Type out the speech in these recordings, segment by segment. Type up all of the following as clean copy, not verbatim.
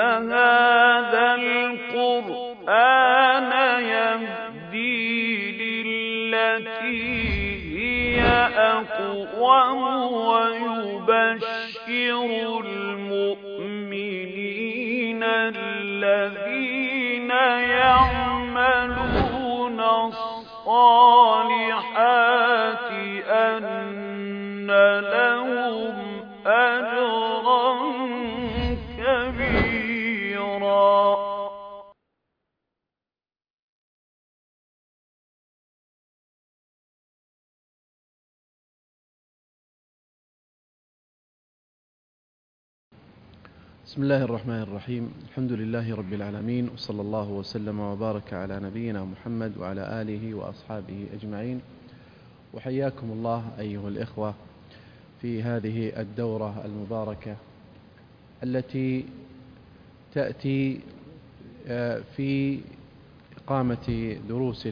هَٰذَا الْقُرْآنَ يَهْدِي لِلَّتِي هِيَ أَقْوَمُ وَيُبَشِّرُ الْمُؤْمِنِينَ الَّذِينَ يَعْمَلُونَ الصَّالِحَاتِ أَنَّ لَهُمْ أَجْرًا كَبِيرًا. بسم الله الرحمن الرحيم. الحمد لله رب العالمين، وصلى الله وسلم وبارك على نبينا محمد وعلى آله وأصحابه أجمعين. وحياكم الله أيها الإخوة في هذه الدورة المباركة التي تأتي في إقامة دروس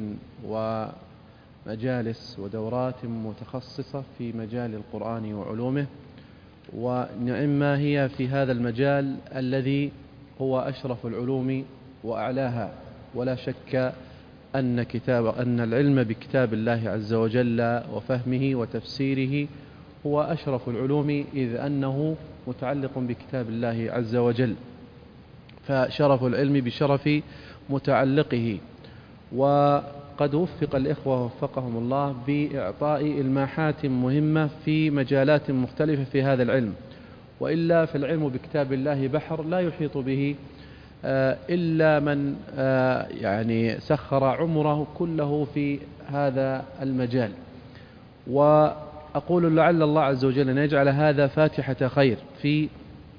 ومجالس ودورات متخصصة في مجال القرآن وعلومه، ونعم هي في هذا المجال الذي هو أشرف العلوم وأعلاها. ولا شك أن العلم بكتاب الله عز وجل وفهمه وتفسيره هو أشرف العلوم، إذ أنه متعلق بكتاب الله عز وجل، فشرف العلم بشرف متعلقه. وقد وفق الإخوة وفقهم الله بإعطاء إلماحات مهمة في مجالات مختلفة في هذا العلم، وإلا فالعلم بكتاب الله بحر لا يحيط به إلا من يعني سخر عمره كله في هذا المجال. وأقول لعل الله عز وجل أن يجعل هذا فاتحة خير في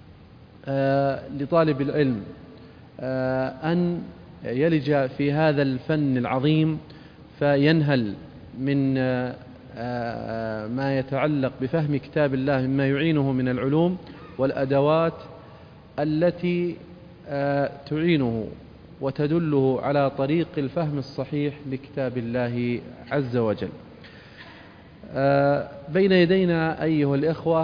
لطالب العلم أن يلج في هذا الفن العظيم، فينهل من ما يتعلق بفهم كتاب الله مما يعينه من العلوم والأدوات التي تعينه وتدله على طريق الفهم الصحيح لكتاب الله عز وجل. بين يدينا أيها الإخوة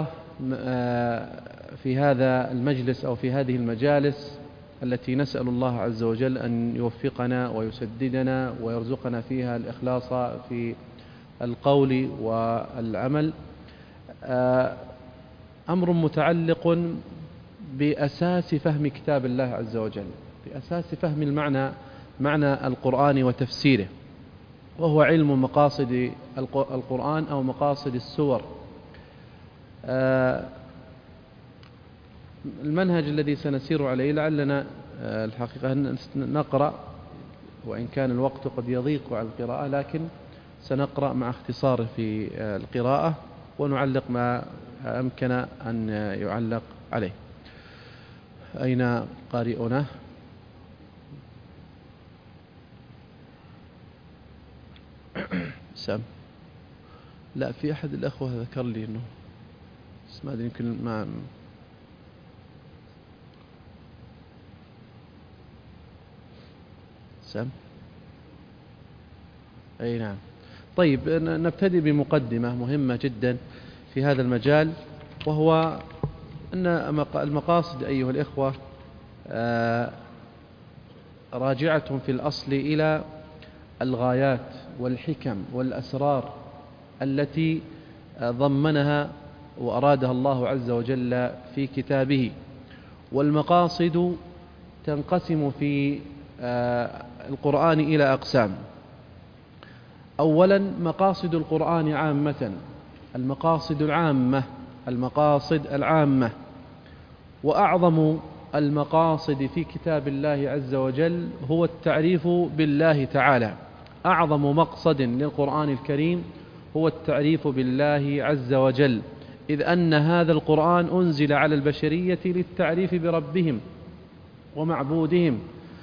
في هذا المجلس أو في هذه المجالس التي نسأل الله عز وجل أن يوفقنا ويسددنا ويرزقنا فيها الإخلاص في القول والعمل، أمر متعلق بأساس فهم كتاب الله عز وجل، بأساس فهم معنى القرآن وتفسيره، وهو علم مقاصد القرآن أو مقاصد السور. المنهج الذي سنسير عليه لعلنا الحقيقة نقرأ، وإن كان الوقت قد يضيق على القراءة، لكن سنقرأ مع اختصار في القراءة ونعلق ما أمكن أن يعلق عليه. أين قارئنا؟ سام؟ لا، في أحد الأخوة ذكر لي أنه ما أدري، يمكن ما سام. أي نعم. طيب، نبتدي بمقدمة مهمة جدا في هذا المجال، وهو أن المقاصد أيها الإخوة راجعة في الأصل إلى الغايات والحكم والأسرار التي ضمنها وأرادها الله عز وجل في كتابه. والمقاصد تنقسم في القرآن إلى أقسام. أولا، مقاصد القرآن عامة، المقاصد العامة. وأعظم المقاصد في كتاب الله عز وجل هو التعريف بالله تعالى. أعظم مقصد للقرآن الكريم هو التعريف بالله عز وجل، إذ أن هذا القرآن أنزل على البشرية للتعريف بربهم ومعبودهم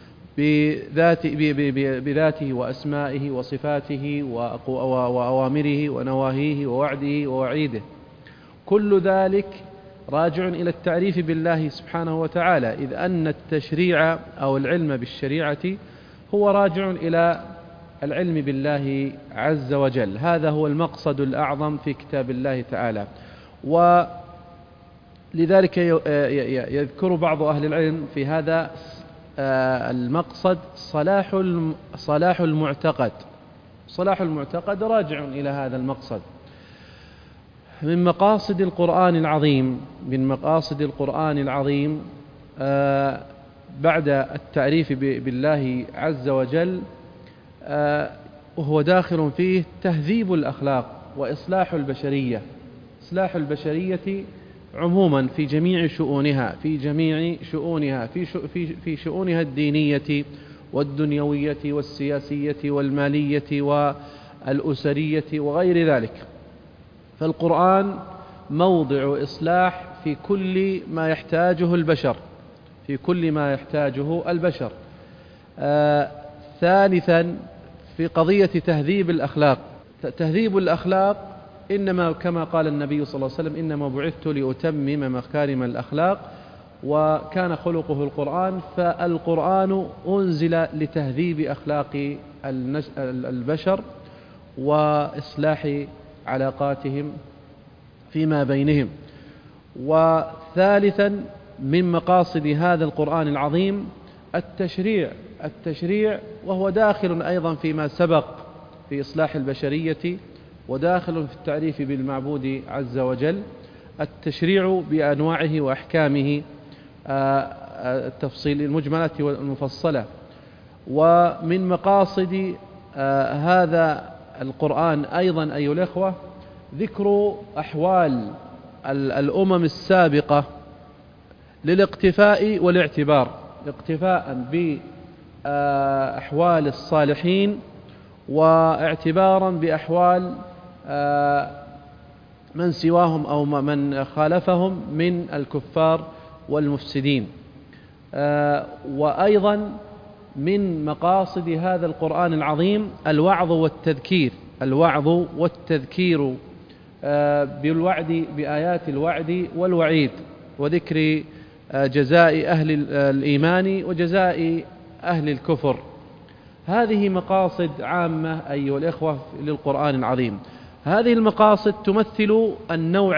بذاته وأسمائه وصفاته وأوامره ونواهيه ووعده ووعيده. كل ذلك راجع إلى التعريف بالله سبحانه وتعالى، إذ أن التشريع أو العلم بالشريعة هو راجع إلى العلم بالله عز وجل. هذا هو المقصد الأعظم في كتاب الله تعالى. لذلك يذكر بعض أهل العلم في هذا المقصد صلاح المعتقد. صلاح المعتقد راجع إلى هذا المقصد. من مقاصد القرآن العظيم بعد التعريف بالله عز وجل وهو داخل فيه تهذيب الأخلاق وإصلاح البشرية. إصلاح البشرية عموما في جميع شؤونها في شؤونها الدينية والدنيوية والسياسية والمالية والأسرية وغير ذلك. فالقرآن موضع إصلاح في كل ما يحتاجه البشر. ثالثا في قضية تهذيب الأخلاق. تهذيب الأخلاق إنما كما قال النبي صلى الله عليه وسلم إنما بعثت لأتمم مكارم الأخلاق، وكان خلقه القرآن. فالقرآن أنزل لتهذيب أخلاق البشر وإصلاح علاقاتهم فيما بينهم. وثالثا من مقاصد هذا القرآن العظيم التشريع وهو داخل أيضا فيما سبق في إصلاح البشرية وداخل في التعريف بالمعبود عز وجل. التشريع بأنواعه وأحكامه التفصيل المجملة والمفصلة. ومن مقاصد هذا القرآن أيضا أيها الأخوة ذكر أحوال الأمم السابقة للاقتفاء والاعتبار، اقتفاء بأحوال الصالحين واعتبارا بأحوال من سواهم أو من خالفهم من الكفار والمفسدين. وأيضا من مقاصد هذا القرآن العظيم الوعظ والتذكير بالوعد بآيات الوعد والوعيد وذكر جزاء أهل الإيمان وجزاء أهل الكفر. هذه مقاصد عامة أيها الإخوة للقرآن العظيم. هذه المقاصد تمثل النوع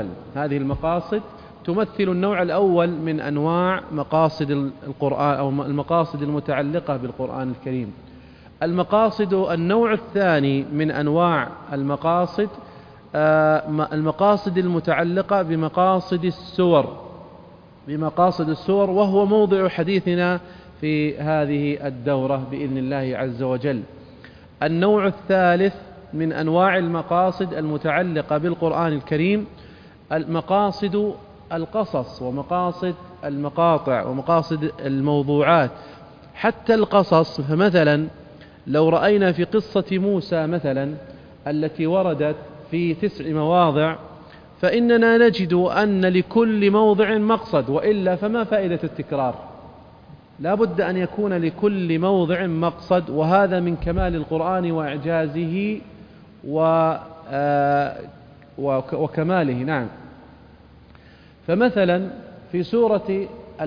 الأول من أنواع مقاصد القرآن أو المقاصد المتعلقة بالقرآن الكريم. النوع الثاني من أنواع المقاصد المتعلقة بمقاصد السور، وهو موضع حديثنا في هذه الدورة بإذن الله عز وجل. النوع الثالث من أنواع المقاصد المتعلقة بالقرآن الكريم مقاصد القصص ومقاصد المقاطع ومقاصد الموضوعات. حتى القصص، فمثلا لو رأينا في قصة موسى مثلا التي وردت في 9 مواضع، فإننا نجد أن لكل موضع مقصد، وإلا فما فائدة التكرار؟ لا بد أن يكون لكل موضع مقصد، وهذا من كمال القرآن وإعجازه وكماله. نعم. فمثلا في سورة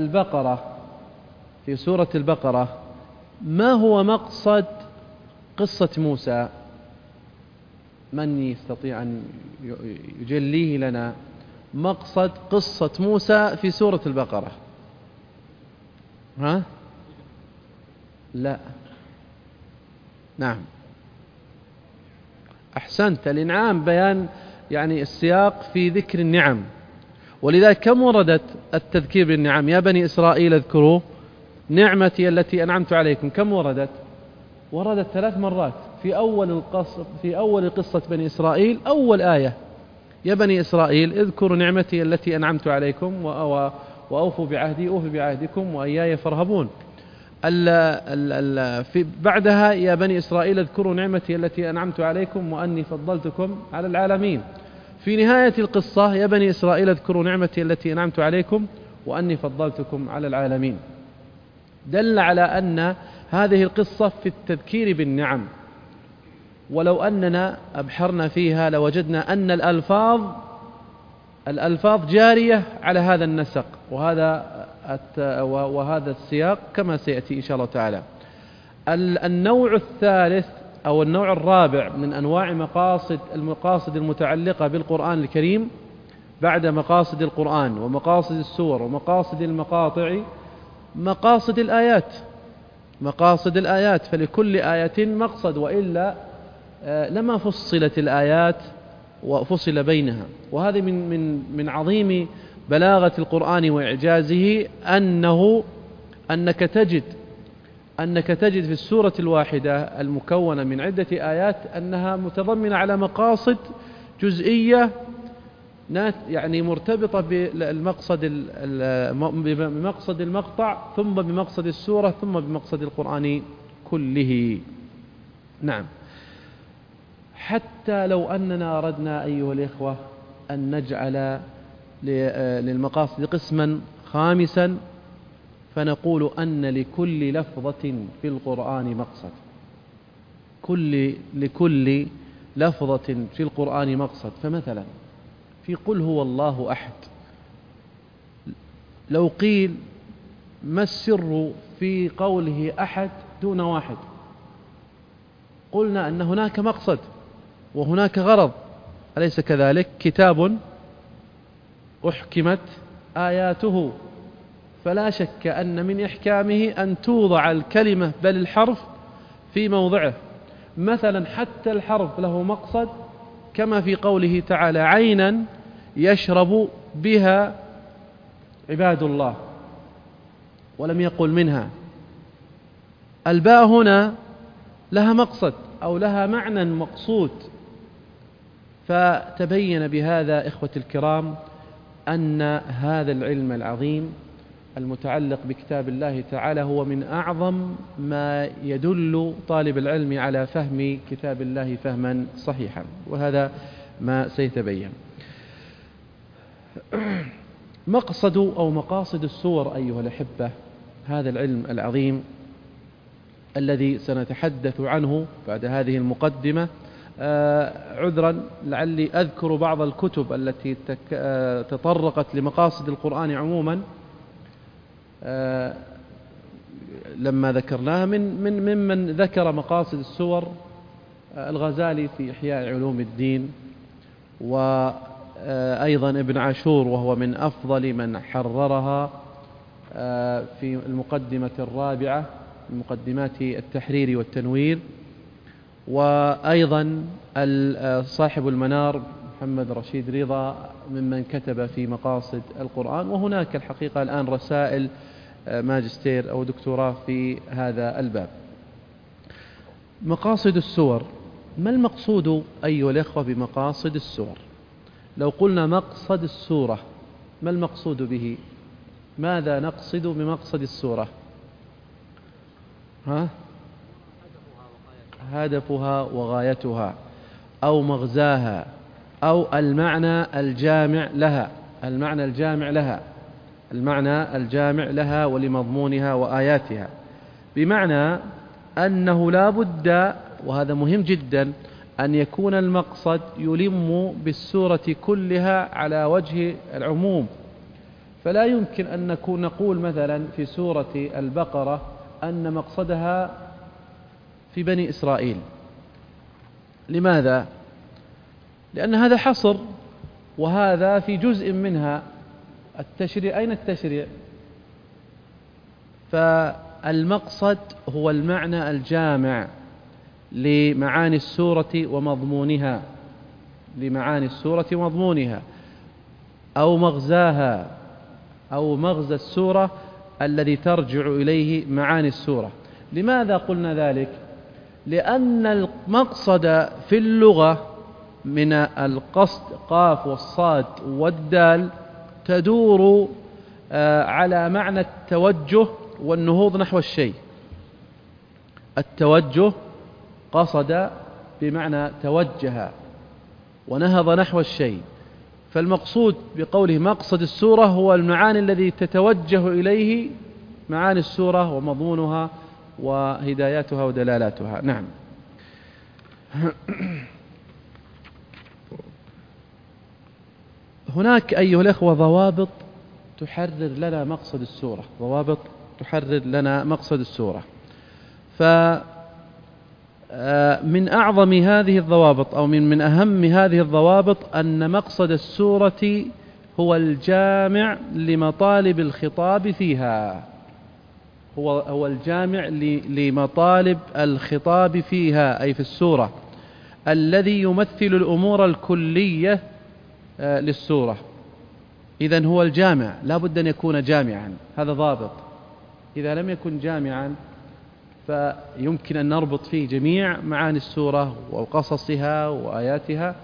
البقرة ما هو مقصد قصة موسى؟ من يستطيع أن يجليه لنا مقصد قصة موسى في سورة البقرة؟ لا. نعم، أحسنت. الإنعام بيان يعني السياق في ذكر النعم، ولذلك كم وردت التذكير بالنعم؟ يا بني إسرائيل اذكروا نعمتي التي أنعمت عليكم. كم وردت 3 مرات في أول قصة بني إسرائيل. أول آية يا بني إسرائيل اذكروا نعمتي التي أنعمت عليكم وأوفوا بعهدي أوفي بعهدكم وإياي فارهبون. بعدها يا بني إسرائيل اذكروا نعمتي التي أنعمت عليكم وأني فضلتكم على العالمين. في نهاية القصة يا بني إسرائيل اذكروا نعمتي التي أنعمت عليكم وأني فضلتكم على العالمين. دل على أن هذه القصة في التذكير بالنعم، ولو أننا أبحرنا فيها لوجدنا أن الألفاظ جارية على هذا النسق وهذا السياق كما سيأتي إن شاء الله تعالى. النوع الثالث أو النوع الرابع من أنواع المقاصد المتعلقة بالقرآن الكريم بعد مقاصد القرآن ومقاصد السور ومقاصد المقاطع مقاصد الآيات، فلكل آية مقصد، وإلا لما فصلت الآيات وفصل بينها. وهذا من عظيم بلاغة القرآن وإعجازه أنك تجد في السورة الواحدة المكونة من عدة آيات أنها متضمنة على مقاصد جزئية يعني مرتبطة بمقصد المقطع، ثم بمقصد السورة، ثم بمقصد القرآن كله. نعم. حتى لو أننا أردنا أيها الإخوة أن نجعل للمقاصد قسما خامسا، فنقول أن لكل لفظة في القرآن مقصد، لكل لفظة في القرآن مقصد. فمثلا في قل هو الله أحد، لو قيل ما السر في قوله أحد دون واحد، قلنا أن هناك مقصد وهناك غرض، أليس كذلك؟ كتاب أحكمت آياته، فلا شك أن من إحكامه أن توضع الكلمة بل الحرف في موضعه. مثلا حتى الحرف له مقصد، كما في قوله تعالى عينا يشرب بها عباد الله، ولم يقل منها. الباء هنا لها مقصد أو لها معنى مقصود. فتبين بهذا إخوة الكرام أن هذا العلم العظيم المتعلق بكتاب الله تعالى هو من أعظم ما يدل طالب العلم على فهم كتاب الله فهما صحيحا، وهذا ما سيتبين. مقصد أو مقاصد السور أيها الأحبة، هذا العلم العظيم الذي سنتحدث عنه بعد هذه المقدمة. عذرا لعلي أذكر بعض الكتب التي تطرقت لمقاصد القرآن عموما لما ذكرناها. ممن ذكر مقاصد السور الغزالي في إحياء علوم الدين، وأيضا ابن عاشور وهو من أفضل من حررها في المقدمة الرابعة من مقدمات التحرير والتنوير، وأيضا صاحب المنار محمد رشيد رضا ممن كتب في مقاصد القرآن. وهناك الحقيقة الآن رسائل ماجستير أو دكتوراه في هذا الباب. مقاصد السور، ما المقصود أيها الأخوة بمقاصد السور؟ لو قلنا مقصد السورة، ما المقصود به؟ ماذا نقصد بمقصد السورة؟ هدفها وغايتها أو مغزاها أو المعنى الجامع لها ولمضمونها وآياتها. بمعنى أنه لا بد، وهذا مهم جدا، أن يكون المقصد يلم بالسورة كلها على وجه العموم. فلا يمكن أن نقول مثلا في سورة البقرة أن مقصدها في بني إسرائيل. لماذا؟ لأن هذا حصر، وهذا في جزء منها. التشريع، أين التشريع؟ فالمقصد هو المعنى الجامع لمعاني السورة ومضمونها، أو مغزاها أو مغزى السورة الذي ترجع إليه معاني السورة. لماذا قلنا ذلك؟ لأن المقصد في اللغة من القصد قاف والصاد والدال تدور على معنى التوجه والنهوض نحو الشيء. التوجه قصد بمعنى توجه ونهض نحو الشيء، فالمقصود بقوله مقصد السورة هو المعاني الذي تتوجه إليه معاني السورة ومضمونها وهداياتها ودلالاتها. نعم. هناك أيها الأخوة ضوابط تحرر لنا مقصد السورة. فمن أعظم هذه الضوابط أو من أهم هذه الضوابط أن مقصد السورة هو الجامع لمطالب الخطاب فيها، هو الجامع لمطالب الخطاب فيها أي في السورة، الذي يمثل الأمور الكلية للسورة. إذن هو الجامع، لا بد أن يكون جامعا، هذا ضابط. إذا لم يكن جامعا فيمكن أن نربط فيه جميع معاني السورة وقصصها وآياتها،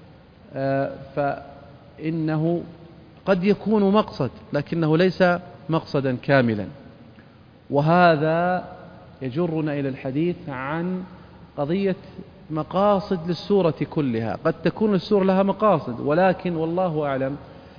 فإنه قد يكون مقصد لكنه ليس مقصدا كاملا. وهذا يجرنا إلى الحديث عن قضية مقاصد للسورة كلها. قد تكون السورة لها مقاصد، ولكن والله أعلم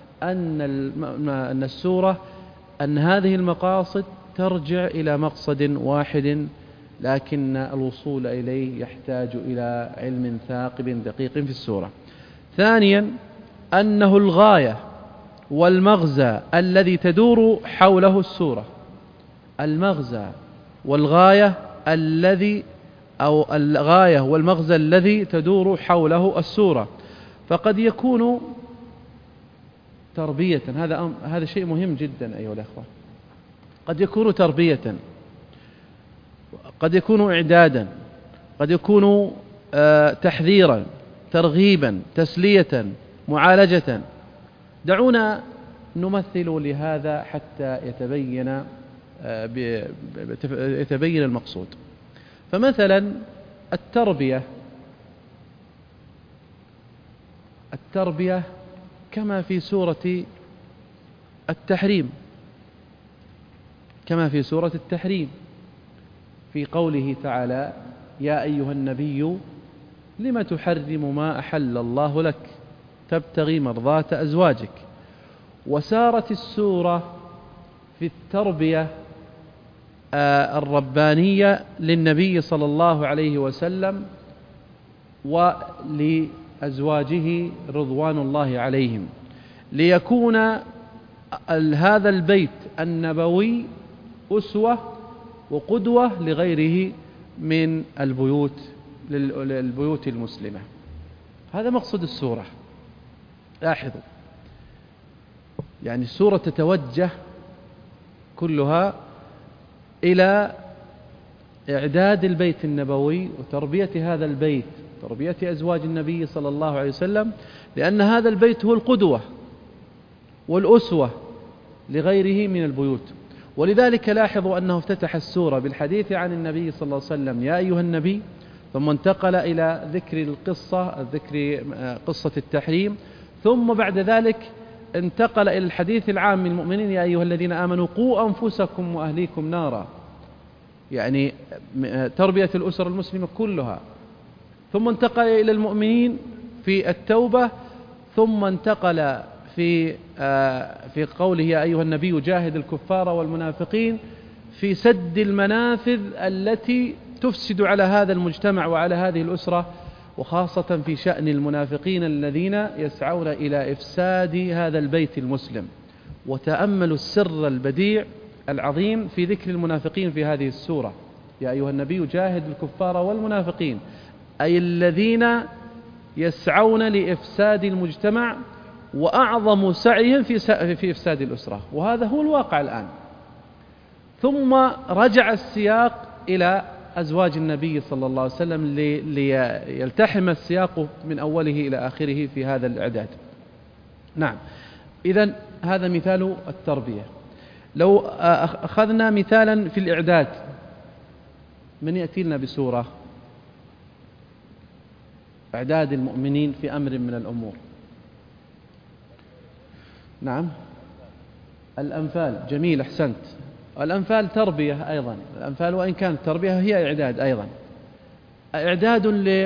أن السورة أن هذه المقاصد ترجع إلى مقصد واحد، لكن الوصول إليه يحتاج إلى علم ثاقب دقيق في السورة. ثانيا أنه الغاية والمغزى الذي تدور حوله السورة، المغزى والغاية الغاية والمغزى الذي تدور حوله السورة. فقد يكون تربية، هذا شيء مهم جدا أيها الأخوة، قد يكون تربية، قد يكون إعدادا، قد يكون تحذيرا، ترغيبا، تسلية، معالجة. دعونا نمثل لهذا حتى يتبين المقصود. فمثلا التربية كما في سورة التحريم في قوله تعالى: يا أيها النبي لم تحرم ما أحل الله لك تبتغي مرضات أزواجك. وسارت السورة في التربية الربانية للنبي صلى الله عليه وسلم ولأزواجه رضوان الله عليهم، ليكون هذا البيت النبوي أسوة وقدوة لغيره من البيوت المسلمة. هذا مقصد السورة. لاحظوا، يعني السورة تتوجه كلها إلى إعداد البيت النبوي وتربية هذا البيت، تربية أزواج النبي صلى الله عليه وسلم، لأن هذا البيت هو القدوة والأسوة لغيره من البيوت. ولذلك لاحظوا أنه افتتح السورة بالحديث عن النبي صلى الله عليه وسلم: يا أيها النبي، ثم انتقل إلى ذكر قصة التحريم، ثم بعد ذلك انتقل إلى الحديث العام للمؤمنين: يا أيها الذين آمنوا قوا أنفسكم وأهليكم نارا، يعني تربية الأسر المسلمة كلها. ثم انتقل إلى المؤمنين في التوبة، ثم انتقل في قوله: يا أيها النبي جاهد الكفار والمنافقين، في سد المنافذ التي تفسد على هذا المجتمع وعلى هذه الأسرة، وخاصة في شأن المنافقين الذين يسعون إلى إفساد هذا البيت المسلم. وتأملوا السر البديع العظيم في ذكر المنافقين في هذه السورة: يا أيها النبي جاهد الكفار والمنافقين، أي الذين يسعون لإفساد المجتمع وأعظم سعيهم في إفساد الأسرة، وهذا هو الواقع الآن. ثم رجع السياق إلى أزواج النبي صلى الله عليه وسلم ليلتحم السياق من أوله إلى آخره في هذا الإعداد. نعم، إذن هذا مثال التربية. لو أخذنا مثالا في الإعداد، من يأتي لنا بسورة إعداد المؤمنين في أمر من الأمور؟ نعم، الأنفال. جميل، أحسنت. الأنفال تربية أيضا، الأنفال وإن كانت تربية هي إعداد أيضا، إعداد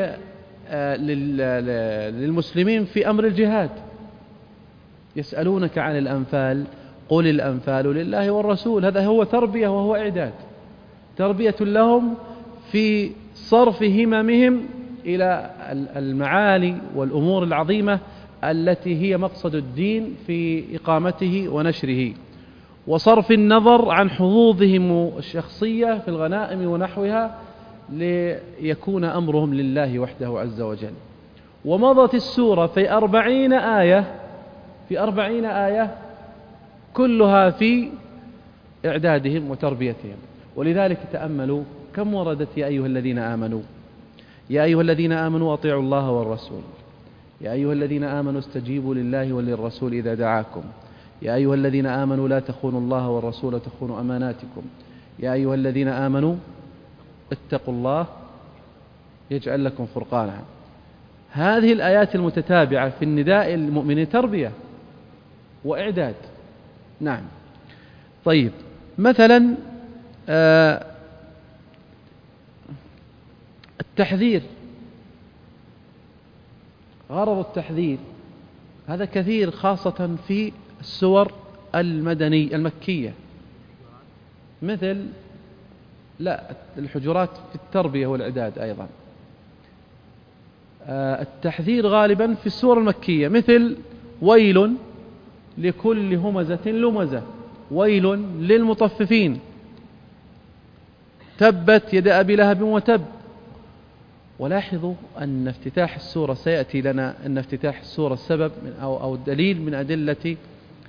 للمسلمين في أمر الجهاد. يسألونك عن الأنفال قل الأنفال لله والرسول، هذا هو تربية وهو إعداد، تربية لهم في صرف هممهم إلى المعالي والأمور العظيمة التي هي مقصد الدين في إقامته ونشره، وصرف النظر عن حظوظهم الشخصية في الغنائم ونحوها ليكون أمرهم لله وحده عز وجل. ومضت السورة في 40 آية في 40 آية كلها في إعدادهم وتربيتهم. ولذلك تأملوا كم وردت يا أيها الذين آمنوا، يا أيها الذين آمنوا أطيعوا الله والرسول، يا أيها الذين آمنوا استجيبوا لله وللرسول إذا دعاكم، يا أيها الذين آمنوا لا تخونوا الله والرسول وتخونوا أماناتكم، يا أيها الذين آمنوا اتقوا الله يجعل لكم فرقانا. هذه الآيات المتتابعة في النداء المؤمنين تربية وإعداد. نعم. طيب، مثلا التحذير، غرض التحذير هذا كثير خاصة في السور المكية، مثل الحجرات في التربية والإعداد أيضا. التحذير غالبا في السور المكية، مثل ويل لكل همزة لمزة، ويل للمطففين، تبت يد أبي لهب وتب. ولاحظوا أن افتتاح السورة سيأتي لنا أن افتتاح السورة السبب أو الدليل من أدلة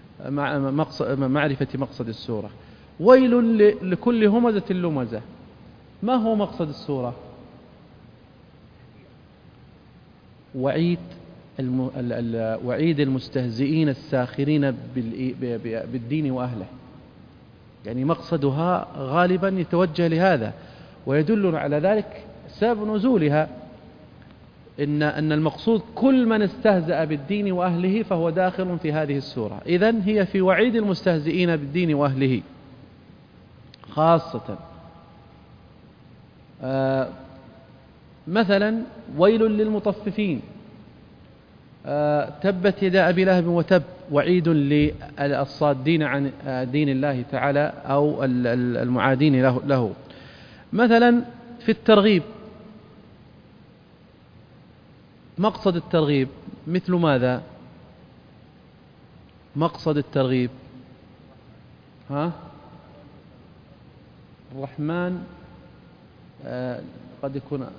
معرفة مقصد السورة. ويل لكل همزة لمزة، ما هو مقصد السورة؟ وعيد المستهزئين الساخرين بالدين وأهله، يعني مقصدها غالبا يتوجه لهذا، ويدلنا على ذلك سبب نزولها، أن المقصود كل من استهزأ بالدين وأهله فهو داخل في هذه السورة. إذن هي في وعيد المستهزئين بالدين وأهله خاصة. مثلا ويل للمطففين، تبت يدا أبي لهب وتب، وعيد للصادين عن دين الله تعالى أو المعادين له. مثلا في الترغيب، مقصد الترغيب مثل ماذا؟ مقصد الترغيب الرحمن، قد يكون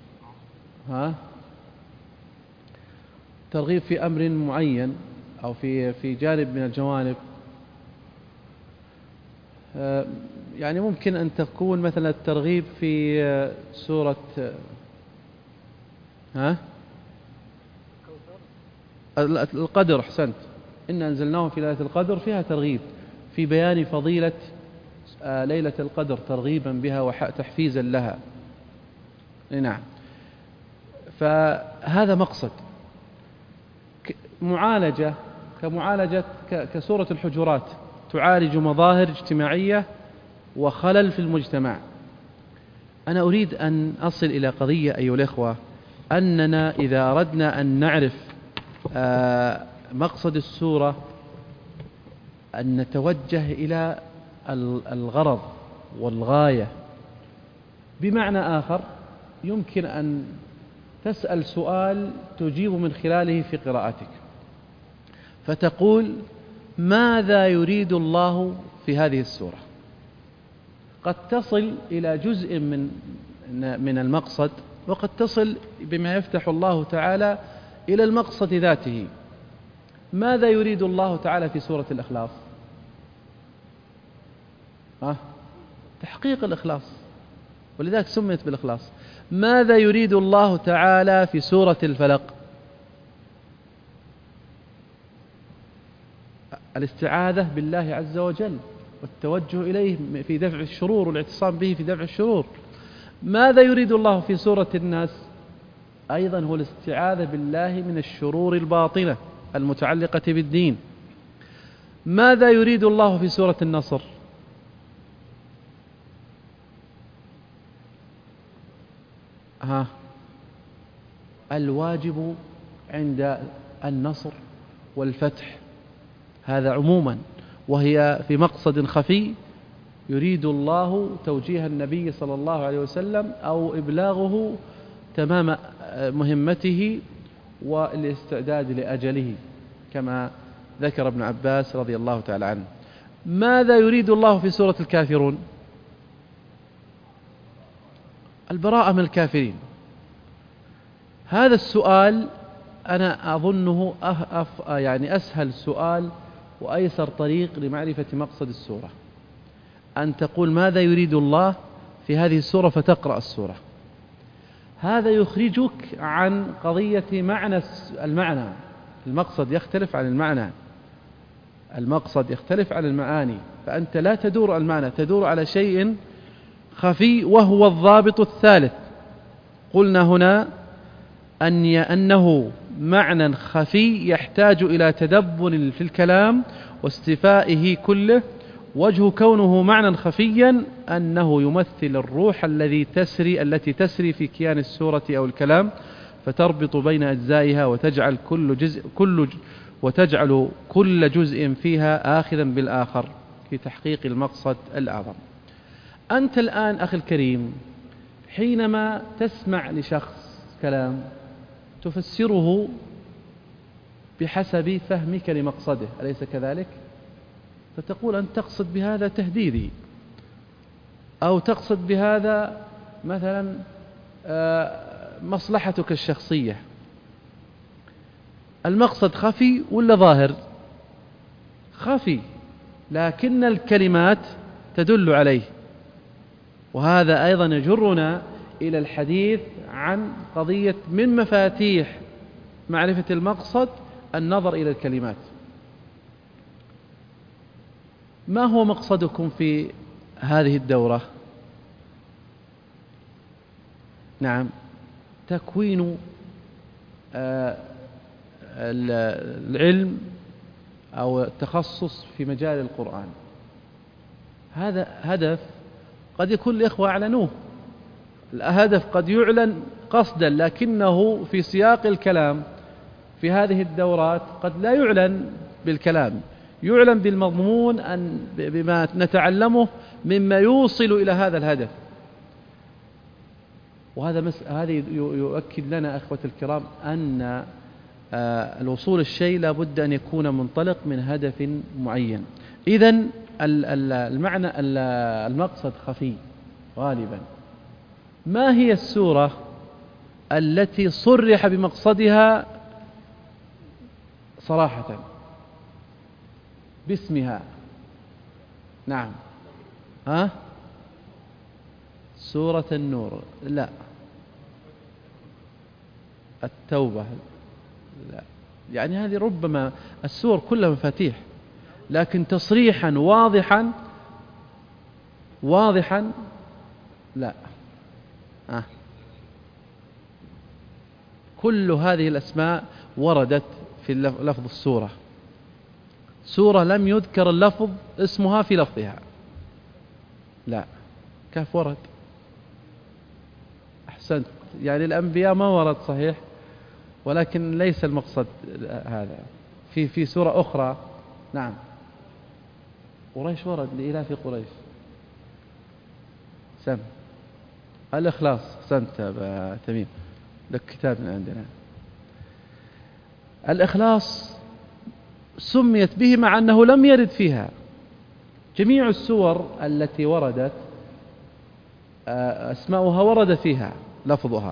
ترغيب في أمر معين أو في جانب من الجوانب. يعني ممكن أن تكون مثلا الترغيب في سورة القدر. أحسنت، إن أنزلناه في ليلة القدر، فيها ترغيب في بيان فضيلة ليلة القدر، ترغيبا بها وتحفيزا لها. نعم، فهذا مقصد. كمعالجة كسورة الحجرات تعالج مظاهر اجتماعية وخلل في المجتمع. أنا أريد أن أصل إلى قضية أيها الأخوة، أننا إذا أردنا أن نعرف مقصد السورة أن نتوجه إلى الغرض والغاية. بمعنى آخر، يمكن أن تسأل سؤال تجيب من خلاله في قراءتك، فتقول ماذا يريد الله في هذه السورة؟ قد تصل إلى جزء من المقصد، وقد تصل بما يفتح الله تعالى إلى المقصد ذاته. ماذا يريد الله تعالى في سورة الإخلاص؟ تحقيق الإخلاص، ولذلك سميت بالإخلاص. ماذا يريد الله تعالى في سورة الفلق؟ الاستعاذة بالله عز وجل والتوجه إليه في دفع الشرور والاعتصام به في دفع الشرور. ماذا يريد الله في سورة الناس؟ أيضا هو الاستعاذة بالله من الشرور الباطنة المتعلقة بالدين. ماذا يريد الله في سورة النصر؟ الواجب عند النصر والفتح، هذا عموما، وهي في مقصد خفي يريد الله توجيه النبي صلى الله عليه وسلم أو إبلاغه تمام مهمته والاستعداد لأجله، كما ذكر ابن عباس رضي الله تعالى عنه. ماذا يريد الله في سورة الكافرون؟ البراءة من الكافرين. هذا السؤال أنا أظنه يعني أسهل سؤال وأيسر طريق لمعرفة مقصد السورة، أن تقول ماذا يريد الله في هذه السورة فتقرأ السورة. هذا يخرجك عن قضية المعنى. المقصد يختلف عن المعنى، المقصد يختلف عن المعاني، فأنت لا تدور على المعنى، تدور على شيء خفي وهو الضابط الثالث. قلنا هنا أنه معنى خفي يحتاج إلى تدبر في الكلام واستيفائه كله. وجه كونه معنى خفيا أنه يمثل الروح التي تسري في كيان السورة أو الكلام، فتربط بين أجزائها وتجعل كل جزء فيها آخذا بالآخر في تحقيق المقصد الأعظم. أنت الآن أخي الكريم حينما تسمع لشخص كلام تفسره بحسب فهمك لمقصده، أليس كذلك؟ فتقول أن تقصد بهذا تهديدي، أو تقصد بهذا مثلا مصلحتك الشخصية. المقصد خفي ولا ظاهر؟ خفي، لكن الكلمات تدل عليه. وهذا أيضا يجرنا إلى الحديث عن قضية من مفاتيح معرفة المقصد النظر إلى الكلمات. ما هو مقصدكم في هذه الدورة؟ نعم، تكوين العلم أو التخصص في مجال القرآن. هذا هدف قد يكون الإخوة أعلنوه، الهدف قد يعلن قصدا، لكنه في سياق الكلام في هذه الدورات قد لا يعلن بالكلام، يعلن بالمضمون بما نتعلمه مما يوصل إلى هذا الهدف. هذا يؤكد لنا أخوة الكرام أن الوصول الشيء لابد أن يكون منطلق من هدف معين. إذن المعنى المقصد خفي غالبا. ما هي السورة التي صرح بمقصدها صراحة باسمها؟ نعم، سورة النور؟ لا. التوبة؟ لا. يعني هذه ربما السور كلها مفاتيح، لكن تصريحا واضحا لا. كل هذه الأسماء وردت في لفظ السورة. سورة لم يذكر اللفظ اسمها في لفظها، لا. كيف ورد؟ أحسنت، يعني الأنبياء ما ورد صحيح، ولكن ليس المقصد هذا. في سورة أخرى، نعم، قريش ورد، لإلاف قريش. سم الإخلاص، أحسنت أبا تميم، لك كتاب من عندنا. الإخلاص سميت به مع أنه لم يرد فيها. جميع السور التي وردت أسماؤها ورد فيها لفظها،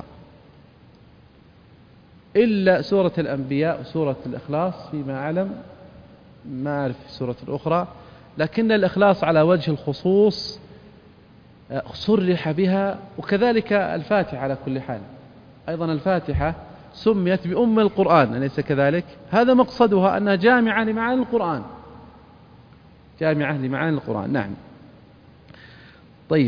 إلا سورة الأنبياء وسورة الإخلاص فيما أعلم، ما أعرف سورة الأخرى. لكن الإخلاص على وجه الخصوص صرح بها، وكذلك الفاتحة على كل حال. أيضا الفاتحة سميت بأم القرآن، أليس كذلك؟ هذا مقصدها أنها جامعة لمعاني القرآن، جامعة لمعاني القرآن. نعم. طيب،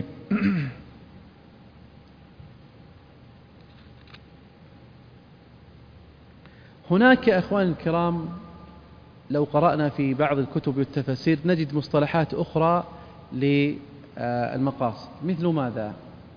هناك يا أخوان الكرام لو قرأنا في بعض الكتب والتفاسير نجد مصطلحات أخرى للمقاصد، مثل ماذا؟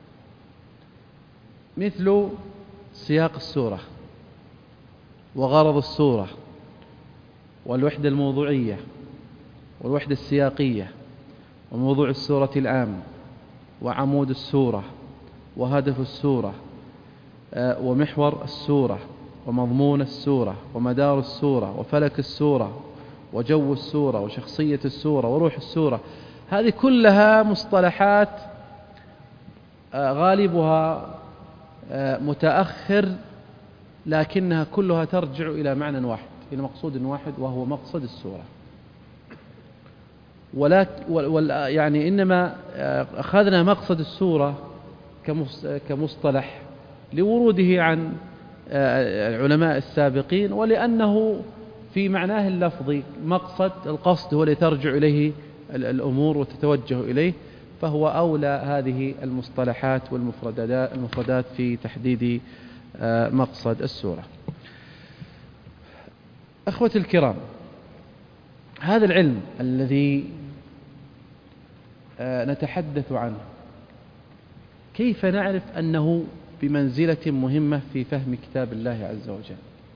مثل سياق السورة، وغرض السورة، والوحدة الموضوعية، والوحدة السياقية، وموضوع السورة العام، وعمود السورة، وهدف السورة، ومحور السورة، ومضمون السورة، ومدار السورة، وفلك السورة، وجو السورة، وشخصية السورة، وروح السورة. هذه كلها مصطلحات غالبها متأخر لكنها كلها ترجع إلى معنى واحد، إلى مقصود واحد، وهو مقصد السورة. يعني إنما أخذنا مقصد السورة كمصطلح لوروده عن العلماء السابقين، ولأنه في معناه اللفظي مقصد، القصد هو الذي ترجع إليه الأمور وتتوجه إليه، فهو أولى هذه المصطلحات والمفردات في تحديد مقصد السورة. أخوتي الكرام، هذا العلم الذي نتحدث عنه كيف نعرف أنه بمنزلة مهمة في فهم كتاب الله عز وجل؟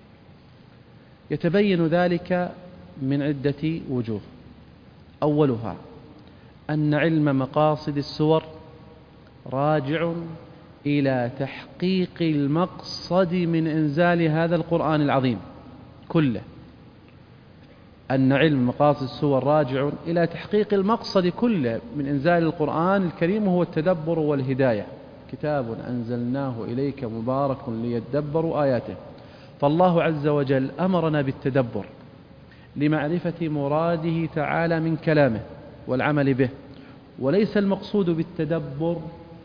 يتبين ذلك من عدة وجوه. أولها أن علم مقاصد السور راجع إلى تحقيق المقصد من إنزال هذا القرآن العظيم كله. أن علم مقاصد السور راجع إلى تحقيق المقصد كله من إنزال القرآن الكريم، وهو التدبر والهداية. كتاب أنزلناه إليك مبارك ليدبروا آياته. فالله عز وجل أمرنا بالتدبر لمعرفة مراده تعالى من كلامه والعمل به، وليس المقصود بالتدبر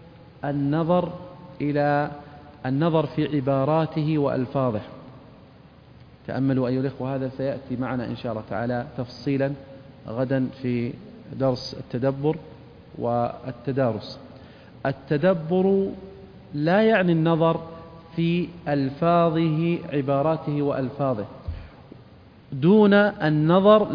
النظر في عباراته وألفاظه. تأملوا أيها الأخوة، هذا سيأتي معنا إن شاء الله تعالى تفصيلا غدا في درس التدبر والتدارس. التدبر لا يعني النظر في ألفاظه، عباراته وألفاظه، دون النظر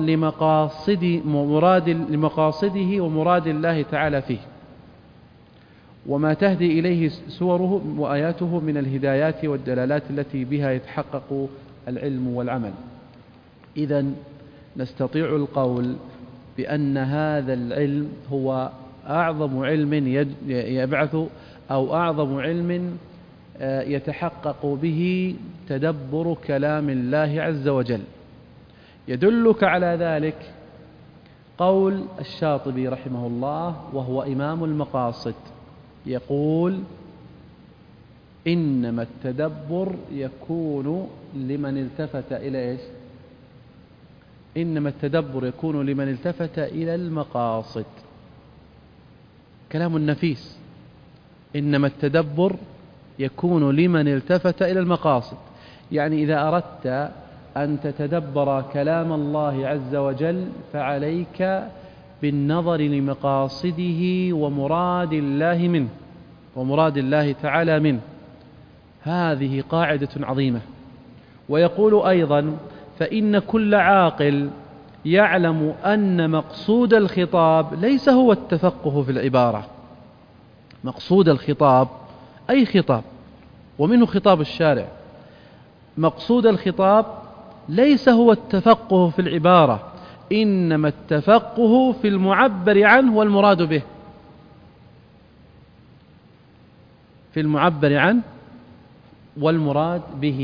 لمقاصده ومراد الله تعالى فيه، وما تهدي إليه سوره وآياته من الهدايات والدلالات التي بها يتحقق العلم والعمل. إذن نستطيع القول بأن هذا العلم هو أعظم علم يبعث، أو أعظم علم يتحقق به تدبر كلام الله عز وجل. يدلك على ذلك قول الشاطبي رحمه الله، وهو إمام المقاصد، يقول: إنما التدبر يكون لمن التفت إلى إيش؟ إنما التدبر يكون لمن التفت إلى المقاصد. كلام نفيس. إنما التدبر يكون لمن التفت إلى المقاصد، يعني إذا أردت أن تتدبر كلام الله عز وجل فعليك بالنظر لمقاصده ومراد الله منه، ومراد الله تعالى منه. هذه قاعدة عظيمة. ويقول أيضا: فإن كل عاقل يعلم أن مقصود الخطاب ليس هو التفقه في العبارة. مقصود الخطاب أي خطاب، ومنه خطاب الشارع. مقصود الخطاب ليس هو التفقه في العبارة، إنما التفقه في المعبر عنه والمراد به. في المعبر عنه والمراد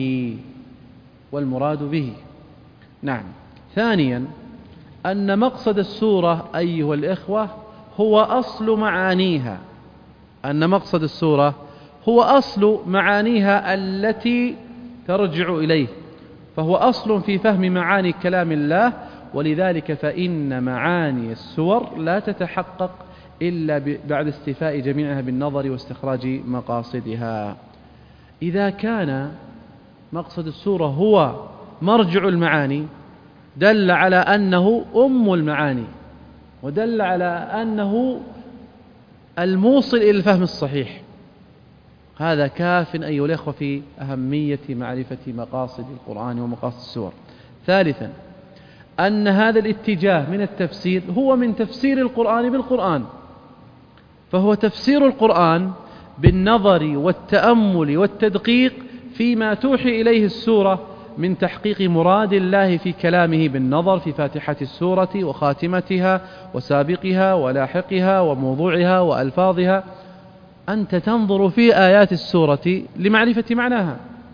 به. نعم. ثانيا، أن مقصد السورة أيها الإخوة هو أصل معانيها. أن مقصد السورة هو أصل معانيها التي ترجع إليه، فهو أصل في فهم معاني كلام الله. ولذلك فإن معاني السور لا تتحقق إلا بعد استيفاء جميعها بالنظر واستخراج مقاصدها. إذا كان مقصد السورة هو مرجع المعاني، دل على أنه أم المعاني، ودل على أنه الموصل إلى الفهم الصحيح. هذا كاف أيها الأخوة في أهمية معرفة مقاصد القرآن ومقاصد السور. ثالثا، أن هذا الاتجاه من التفسير هو من تفسير القرآن بالقرآن، فهو تفسير القرآن بالنظر والتأمل والتدقيق فيما توحي إليه السورة من تحقيق مراد الله في كلامه، بالنظر في فاتحة السورة وخاتمتها وسابقها ولاحقها وموضوعها وألفاظها. أنت تنظر في آيات السورة لمعرفة معناها،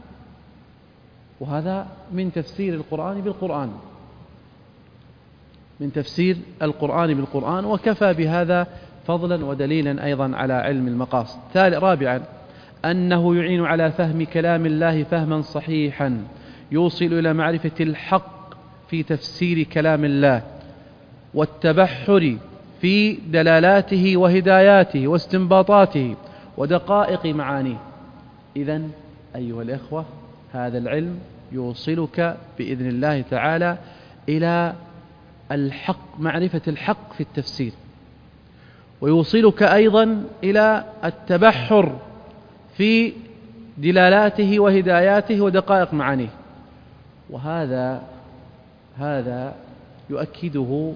وهذا من تفسير القرآن بالقرآن، من تفسير القرآن بالقرآن، وكفى بهذا فضلا ودليلا أيضا على علم المقاصد. رابعا، أنه يعين على فهم كلام الله فهما صحيحا يوصل إلى معرفة الحق في تفسير كلام الله والتبحر في دلالاته وهداياته واستنباطاته ودقائق معانيه. إذن أيها الإخوة، هذا العلم يوصلك بإذن الله تعالى إلى الحق، معرفة الحق في التفسير، ويوصلك أيضا إلى التبحر في دلالاته وهداياته ودقائق معانيه. وهذا يؤكده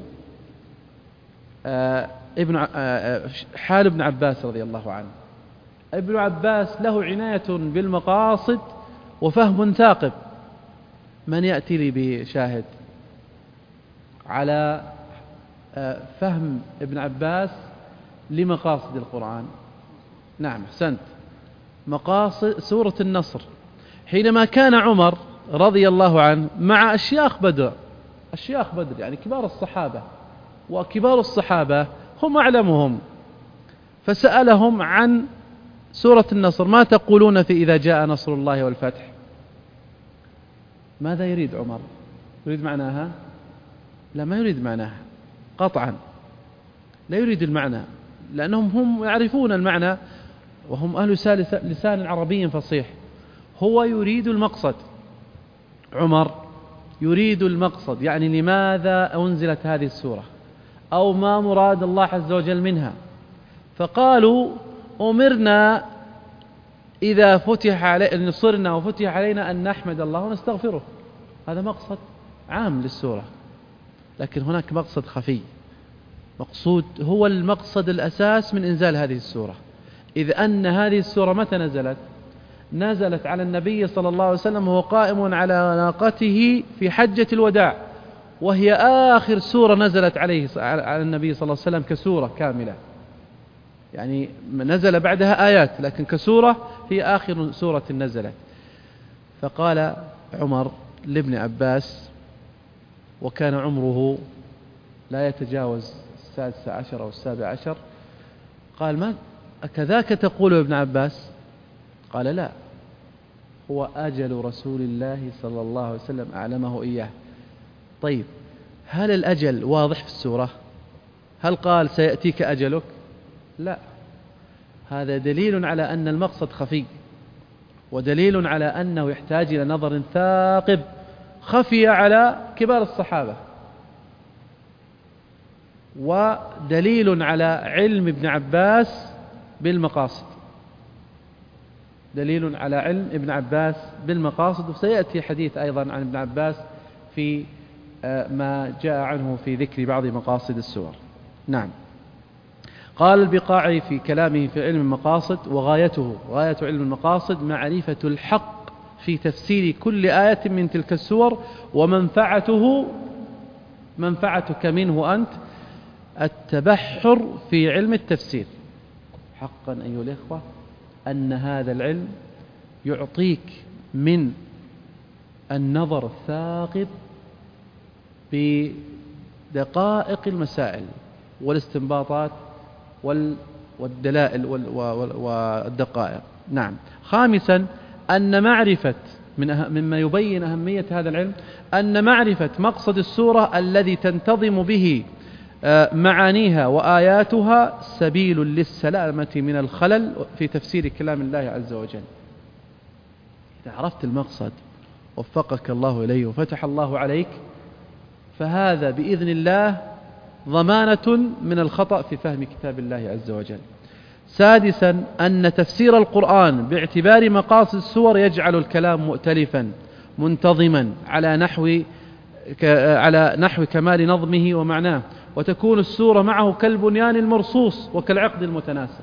حال ابن عباس رضي الله عنه. ابن عباس له عناية بالمقاصد وفهم ثاقب. من يأتي لي بشاهد على فهم ابن عباس لمقاصد القرآن؟ نعم، أحسنت. مقاصد سورة النصر، حينما كان عمر رضي الله عنه مع أشياخ بدر يعني كبار الصحابة، وكبار الصحابة هم أعلمهم، فسألهم عن سورة النصر: ما تقولون في إذا جاء نصر الله والفتح؟ ماذا يريد عمر؟ يريد معناها؟ لا، ما يريد معناها قطعا، لا يريد المعنى، لأنهم هم يعرفون المعنى وهم أهل لسان عربي فصيح. هو يريد المقصد، عمر يريد المقصد، يعني لماذا أنزلت هذه السورة، أو ما مراد الله عز وجل منها. فقالوا: أمرنا إذا فتح علينا، نصرنا وفتح علينا، أن نحمد الله ونستغفره. هذا مقصد عام للسورة، لكن هناك مقصد خفي، مقصود هو المقصد الأساس من إنزال هذه السورة. إذ أن هذه السورة متى نزلت على النبي صلى الله عليه وسلم وهو قائم على ناقته في حجة الوداع، وهي آخر سورة نزلت على النبي صلى الله عليه وسلم كسورة كاملة، يعني نزل بعدها آيات، لكن كسورة هي آخر سورة نزلت. فقال عمر لابن عباس، وكان عمره لا يتجاوز 16 أو 17، قال: ما كذاك تقول ابن عباس؟ قال: لا، هو أجل رسول الله صلى الله عليه وسلم أعلمه إياه. طيب، هل الأجل واضح في السورة؟ هل قال سيأتيك أجلك؟ لا، هذا دليل على أن المقصد خفي، ودليل على أنه يحتاج إلى نظر ثاقب خفي على كبار الصحابة، ودليل على علم ابن عباس بالمقاصد، دليل على علم ابن عباس بالمقاصد. وسيأتي حديث أيضا عن ابن عباس في ما جاء عنه في ذكر بعض مقاصد السور. نعم. قال البقاعي في كلامه في علم المقاصد: غاية علم المقاصد معرفة الحق في تفسير كل آية من تلك السور، منفعتك منه أنت التبحر في علم التفسير. حقا أيها الإخوة أن هذا العلم يعطيك من النظر الثاقب بدقائق المسائل والاستنباطات والدلائل والدقائق. نعم. خامسا، أن معرفة مما يبين أهمية هذا العلم أن معرفة مقصد السورة الذي تنتظم به معانيها وآياتها سبيل للسلامة من الخلل في تفسير كلام الله عز وجل. إذا عرفت المقصد وفقك الله إليه وفتح الله عليك، فهذا بإذن الله ضمانة من الخطأ في فهم كتاب الله عز وجل. سادسا، أن تفسير القرآن باعتبار مقاصد السور يجعل الكلام مؤتلفا منتظما على نحو كمال نظمه ومعناه، وتكون السورة معه كالبنيان المرصوص وكالعقد المتناسق.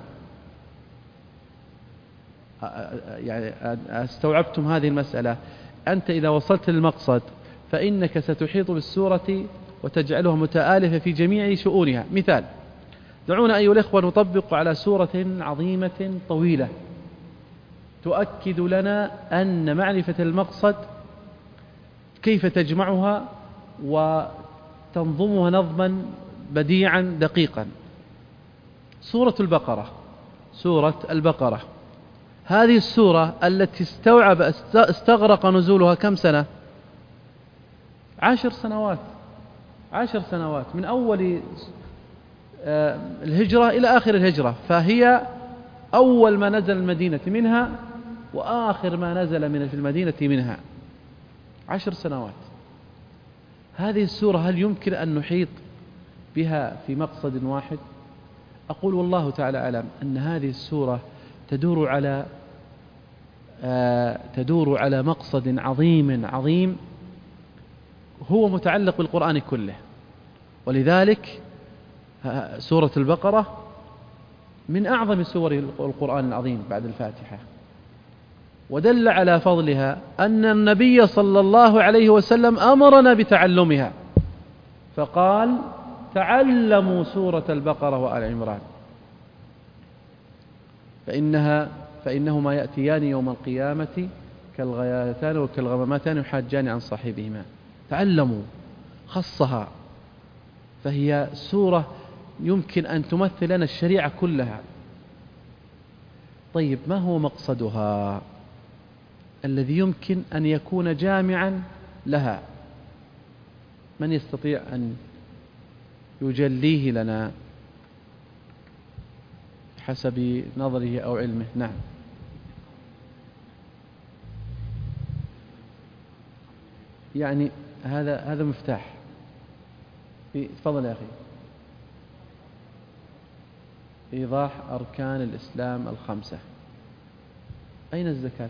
يعني استوعبتم هذه المسألة؟ أنت إذا وصلت للمقصد فإنك ستحيط بالسورة وتجعلها متآلفة في جميع شؤونها. مثال: دعونا أيها الإخوة نطبق على سورة عظيمة طويلة تؤكد لنا أن معرفة المقصد كيف تجمعها وتنظمها نظما بديعا دقيقا. سورة البقرة. هذه السورة التي استغرق نزولها كم سنة؟ 10 سنوات. 10 سنوات من أول الهجرة إلى آخر الهجرة، فهي أول ما نزل المدينة منها وآخر ما نزل في المدينة منها. 10 سنوات. هذه السورة هل يمكن أن نحيط بها في مقصد واحد؟ أقول والله تعالى أعلم أن هذه السورة تدور على مقصد عظيم هو متعلق بالقرآن كله. ولذلك سورة البقرة من أعظم سور القرآن العظيم بعد الفاتحة. ودل على فضلها أن النبي صلى الله عليه وسلم أمرنا بتعلمها، فقال: تعلموا سورة البقرة وآل عمران فإنهما يأتيان يوم القيامة كالغياثان وكالغمامتان يحاجان عن صاحبهما. تعلموا، خصها، فهي سورة يمكن أن تمثل لنا الشريعة كلها. طيب، ما هو مقصدها الذي يمكن أن يكون جامعا لها؟ من يستطيع أن يجليه لنا حسب نظره أو علمه؟ نعم. يعني هذا مفتاح. تفضل يا أخي. إيضاح أركان الإسلام ال5. أين الزكاة؟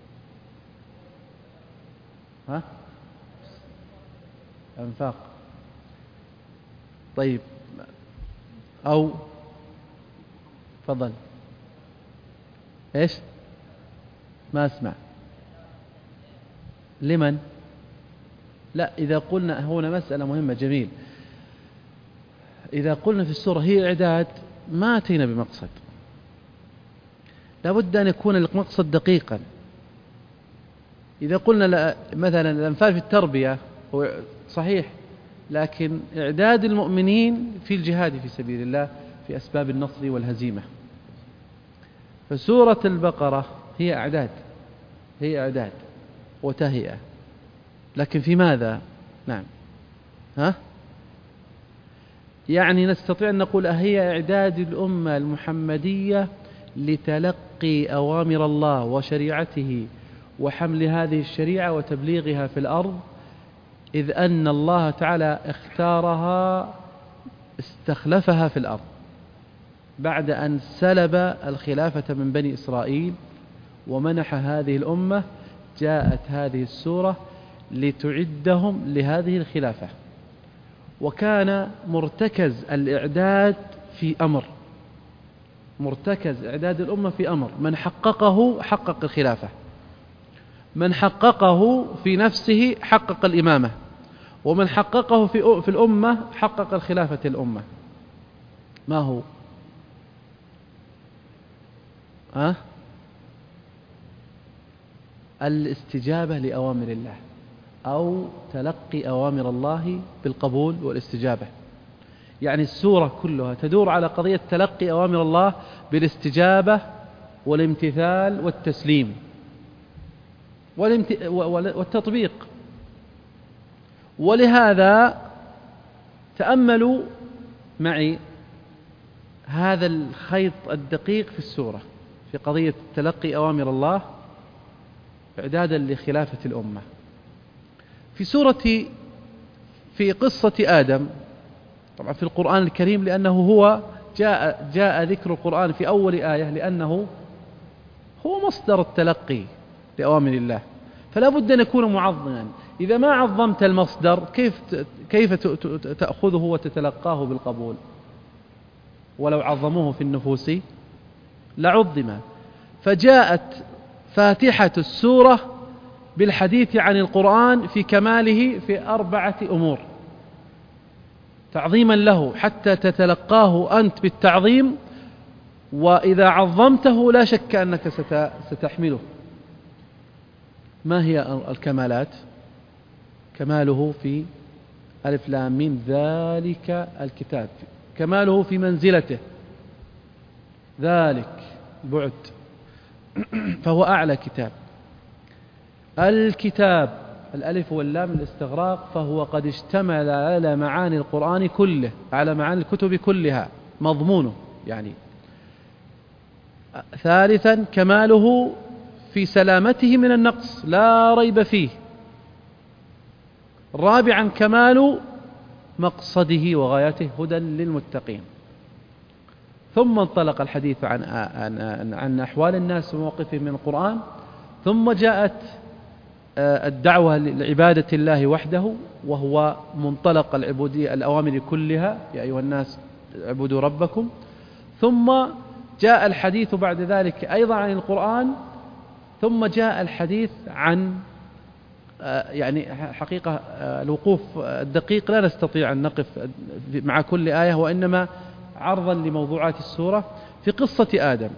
أنفاق. طيب، أو تفضل. إيش؟ ما أسمع. لمن؟ لا، إذا قلنا هنا مسألة مهمة. جميل. إذا قلنا في السورة هي إعداد، ما أتينا بمقصد. لابد أن يكون المقصد دقيقا. إذا قلنا مثلا الأنفال في التربية هو صحيح، لكن إعداد المؤمنين في الجهاد في سبيل الله في أسباب النصر والهزيمة. فسورة البقرة هي إعداد وتهيئة، لكن في ماذا؟ نعم. يعني نستطيع أن نقول هي إعداد الأمة المحمدية لتلقي أوامر الله وشريعته وحمل هذه الشريعة وتبليغها في الأرض، إذ أن الله تعالى اختارها، استخلفها في الأرض بعد أن سلب الخلافة من بني إسرائيل ومنح هذه الأمة. جاءت هذه السورة لتعدهم لهذه الخلافة. وكان مرتكز الإعداد في أمر، مرتكز إعداد الأمة في أمر: من حققه حقق الخلافة، من حققه في نفسه حقق الإمامة، ومن حققه في الأمة حقق الخلافة الأمة. ما هو؟ الاستجابة لأوامر الله، أو تلقي أوامر الله بالقبول والاستجابة. يعني السورة كلها تدور على قضية تلقي أوامر الله بالاستجابة والامتثال والتسليم والتطبيق. ولهذا تأملوا معي هذا الخيط الدقيق في السورة في قضية تلقي أوامر الله إعدادا لخلافة الأمة. في قصة آدم، طبعا في القرآن الكريم، لأنه هو جاء ذكر القرآن في أول آية، لأنه هو مصدر التلقي لأوامر الله، فلا بد أن يكون معظما. إذا ما عظمت المصدر كيف تأخذه وتتلقاه بالقبول؟ ولو عظموه في النفوس لعظم. فجاءت فاتحة السورة بالحديث عن القرآن في كماله في 4 أمور تعظيما له، حتى تتلقاه أنت بالتعظيم، وإذا عظمته لا شك أنك ستحمله. ما هي الكمالات؟ كماله في ألف لام ميم ذلك الكتاب، كماله في منزلته، ذلك بعد، فهو أعلى كتاب. الكتاب الألف واللام الاستغراق، فهو قد اشتمل على معاني القرآن كله، على معاني الكتب كلها مضمونه يعني. ثالثا كماله في سلامته من النقص لا ريب فيه. رابعا كمال مقصده وغايته هدى للمتقين. ثم انطلق الحديث عن أحوال الناس وموقفهم من القرآن، ثم جاءت الدعوة لعبادة الله وحده، وهو منطلق العبودية الأوامر كلها، يا أيها الناس اعبدوا ربكم. ثم جاء الحديث بعد ذلك أيضا عن القرآن، ثم جاء الحديث عن يعني حقيقة الوقوف الدقيق لا نستطيع أن نقف مع كل آية، وإنما عرضا لموضوعات السورة. في قصة آدم،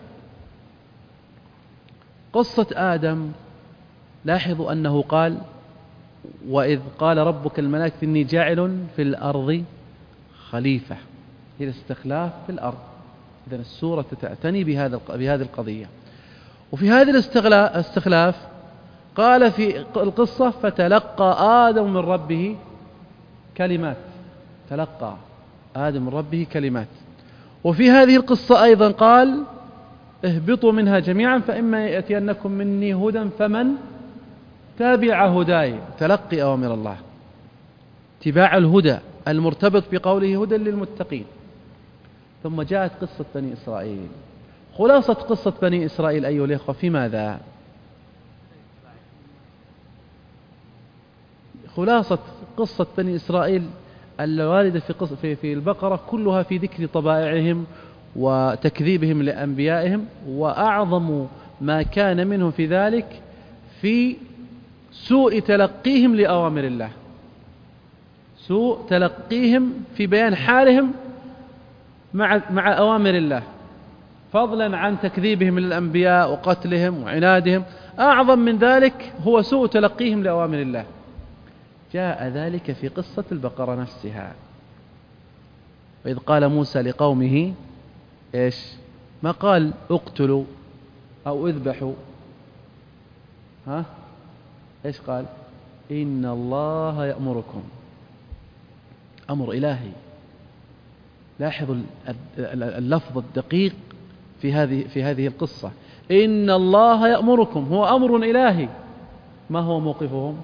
قصة آدم لاحظوا أنه قال: وإذ قال ربك الملائكة إني جاعل في الأرض خليفة. إذا استخلاف في الأرض، إذن السورة تعتني بهذه القضية. وفي هذا الاستخلاف قال في القصة: فتلقى آدم من ربه كلمات. تلقى آدم من ربه كلمات. وفي هذه القصة أيضا قال: اهبطوا منها جميعا فإما يأتينكم مني هدى فمن تابع هداي. تلقي أوامر الله، اتباع الهدى المرتبط بقوله هدى للمتقين. ثم جاءت قصة بني إسرائيل. خلاصة قصة بني إسرائيل أيها الأخوة في ماذا؟ خلاصة قصة بني إسرائيل الواردة في البقرة كلها في ذكر طبائعهم وتكذيبهم لأنبيائهم، وأعظم ما كان منهم في ذلك في سوء تلقيهم لأوامر الله، سوء تلقيهم في بيان حالهم مع أوامر الله، فضلا عن تكذيبهم للأنبياء وقتلهم وعنادهم. أعظم من ذلك هو سوء تلقيهم لأوامر الله. جاء ذلك في قصة البقرة نفسها. وإذ قال موسى لقومه إيش؟ ما قال اقتلوا أو اذبحوا، إيش قال؟ إن الله يأمركم. أمر إلهي. لاحظوا اللفظ الدقيق في هذه القصة. إن الله يأمركم، هو أمر إلهي. ما هو موقفهم؟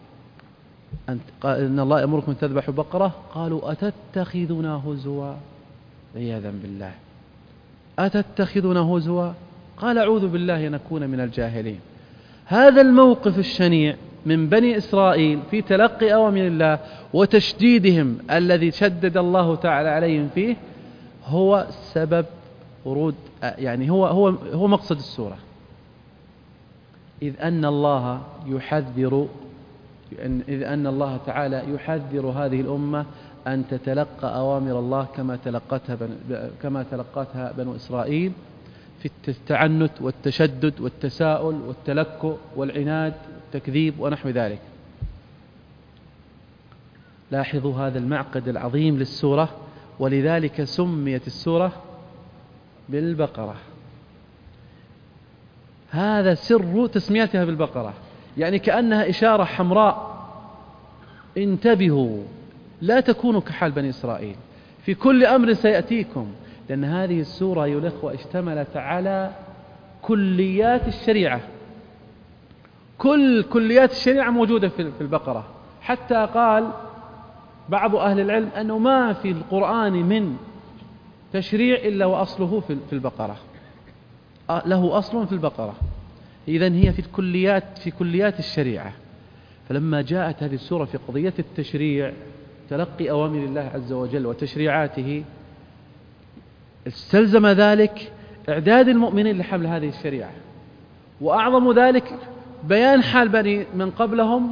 قال إن الله يأمركم أن تذبحوا بقرة. قالوا أتتخذنا هزوا، عياذا بالله. أتتخذنا هزوا. قال أعوذ بالله أن أكون من الجاهلين. هذا الموقف الشنيع من بني إسرائيل في تلقي أوامر الله وتشديدهم الذي شدد الله تعالى عليهم فيه هو سبب ورود، يعني هو مقصد السورة. إذ أن الله تعالى يحذر هذه الأمة أن تتلقى أوامر الله كما تلقتها بنو إسرائيل في التعنت والتشدد والتساؤل والتلكؤ والعناد والتكذيب ونحو ذلك. لاحظوا هذا المعقد العظيم للسورة، ولذلك سميت السورة بالبقرة. هذا سر تسميتها بالبقرة، يعني كأنها إشارة حمراء: انتبهوا لا تكونوا كحال بني إسرائيل في كل أمر سيأتيكم. لأن هذه السورة أيها الأخوة اشتملت على كليات الشريعة. كل كليات الشريعة موجودة في البقرة، حتى قال بعض أهل العلم أنه ما في القرآن من تشريع إلا وأصله في البقرة، له أصل في البقرة. إذن هي في كليات الشريعة. فلما جاءت هذه السورة في قضية التشريع، تلقي أوامر الله عز وجل وتشريعاته، استلزم ذلك إعداد المؤمنين لحمل هذه الشريعة، وأعظم ذلك بيان حال بني من قبلهم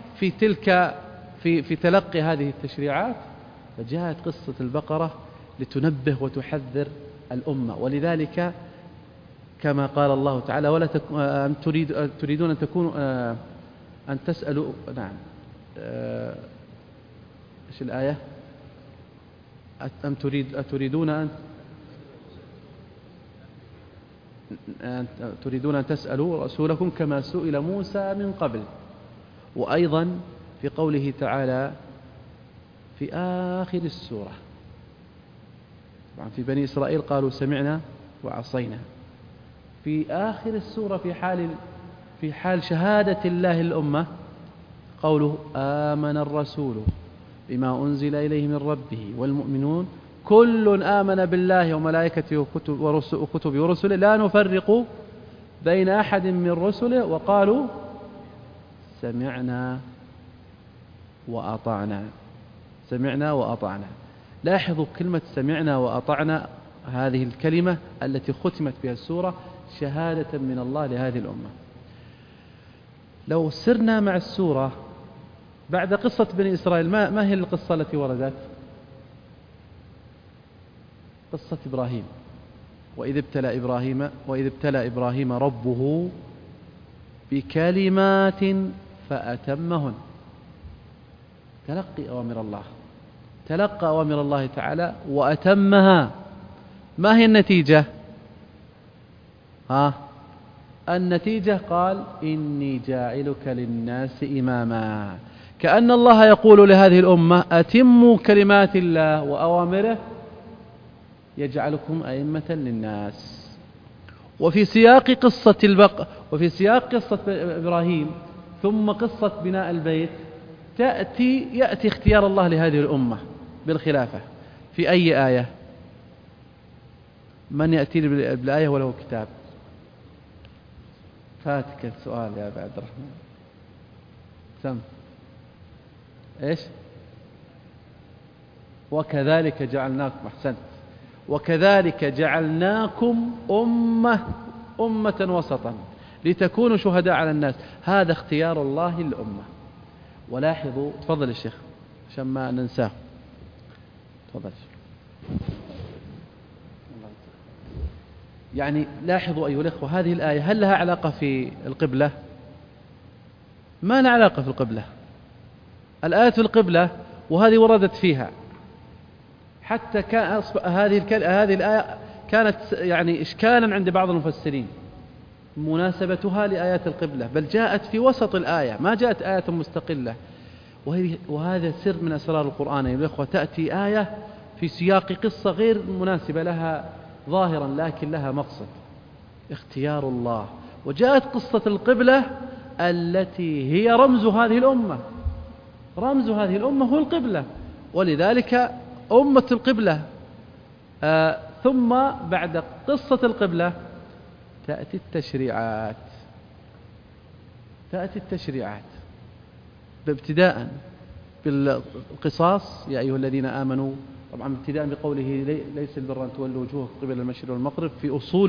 في تلقي هذه التشريعات. فجاءت قصة البقرة لتنبه وتحذر الأمة. ولذلك كما قال الله تعالى: ولا تريدون أن تكونوا أن تسألوا. نعم، إيش الآية؟ أتريدون أن تريدون أن تسألوا رسولكم كما سئل موسى من قبل. وأيضا في قوله تعالى في آخر السورة، طبعا في بني إسرائيل قالوا سمعنا وعصينا. في آخر السورة في حال شهادة الله الأمة قوله آمن الرسول بما أنزل إليه من ربه والمؤمنون كل آمن بالله وملائكته وكتبه ورسله لا نفرق بين أحد من رسله وقالوا سمعنا وأطعنا. سمعنا وأطعنا. لاحظوا كلمة سمعنا وأطعنا، هذه الكلمة التي ختمت بها السورة شهادة من الله لهذه الأمة. لو سرنا مع السورة بعد قصة بني إسرائيل، ما هي القصة التي وردت؟ قصة إبراهيم. وإذ ابتلى إبراهيم ربه بكلمات فأتمهن. تلقى أوامر الله تعالى وأتمها. ما هي النتيجة؟ النتيجة قال إني جاعلك للناس إماما. كأن الله يقول لهذه الأمة أتموا كلمات الله وأوامره يجعلكم أئمة للناس. وفي سياق قصة إبراهيم ثم قصة بناء البيت يأتي اختيار الله لهذه الأمة بالخلافة في أي آية؟ من يأتي بالآية وله كتاب؟ فاتك السؤال يا أبا عبد الرحمن. سم إيش؟ وكذلك جعلناكم، أحسنت، وكذلك جعلناكم أمة وسطا لتكونوا شهداء على الناس. هذا اختيار الله للأمة. ولاحظوا، تفضل الشيخ عشان ما ننساه، تفضل. يعني لاحظوا أيها الأخوة، هذه الآية هل لها علاقة في القبلة؟ ما لها علاقة في القبلة. الآية في القبلة وهذه وردت فيها. حتى هذه الآية كانت يعني إشكالا عند بعض المفسرين مناسبتها لآيات القبلة، بل جاءت في وسط الآية، ما جاءت آية مستقلة. وهذا سر من أسرار القرآن يا الأخوة. تأتي آية في سياق قصة غير مناسبة لها ظاهرا لكن لها مقصد، اختيار الله. وجاءت قصة القبلة التي هي رمز هذه الأمة. رمز هذه الأمة هو القبلة، ولذلك أمة القبلة. ثم بعد قصة القبلة تأتي التشريعات ابتداء بالقصاص يا أيها الذين آمنوا، طبعا ابتداء بقوله ليس البر أن تولوا وجوهكم قبل المشرق والمغرب في أصول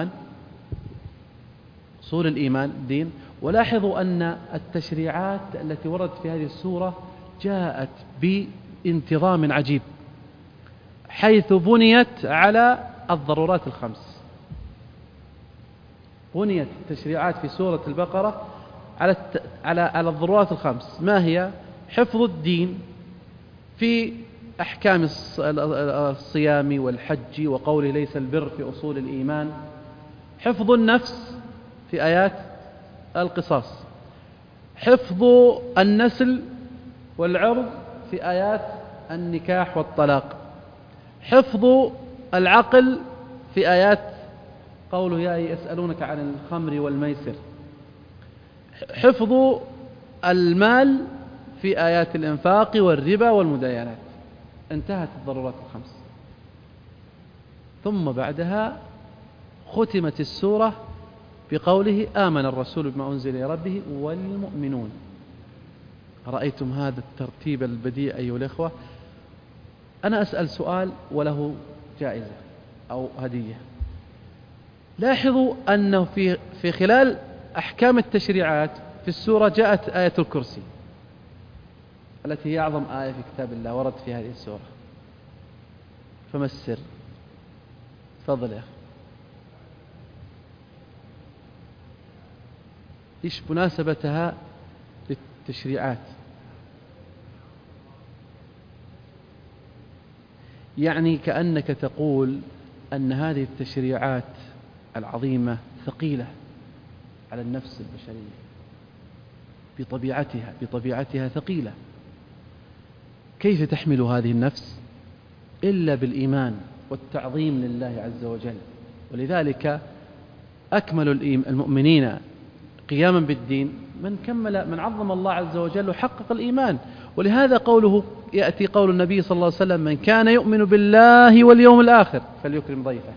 الإيمان الدين. ولاحظوا أن التشريعات التي وردت في هذه السورة جاءت بانتظام عجيب، حيث بنيت على الضرورات الخمس. بنيت التشريعات في سورة البقرة على الضرورات الخمس. ما هي؟ حفظ الدين في أحكام الصيام والحج وقوله ليس البر في أصول الإيمان. حفظ النفس في آيات القصاص. حفظ النسل والعرض في آيات النكاح والطلاق. حفظ العقل في آيات قوله يسألونك عن الخمر والميسر. حفظ المال في آيات الإنفاق والربا والمداينات. انتهت الضرورات الخمس. ثم بعدها ختمت السورة بقوله آمن الرسول بما أنزل إلى ربه والمؤمنون. رأيتم هذا الترتيب البديع أيها الأخوة؟ أنا أسأل سؤال وله جائزة أو هدية. لاحظوا أنه في خلال أحكام التشريعات في السورة جاءت آية الكرسي التي هي أعظم آية في كتاب الله ورد في هذه السورة. فما السر؟ تفضل يا أخي. إيش مناسبتها للتشريعات؟ يعني كأنك تقول أن هذه التشريعات العظيمة ثقيلة على النفس البشرية بطبيعتها ثقيلة. كيف تحمل هذه النفس إلا بالإيمان والتعظيم لله عز وجل؟ ولذلك أكمل المؤمنين قياما بالدين من عظم الله عز وجل وحقق الإيمان. ولهذا يأتي قول النبي صلى الله عليه وسلم: من كان يؤمن بالله واليوم الآخر فليكرم ضيفه.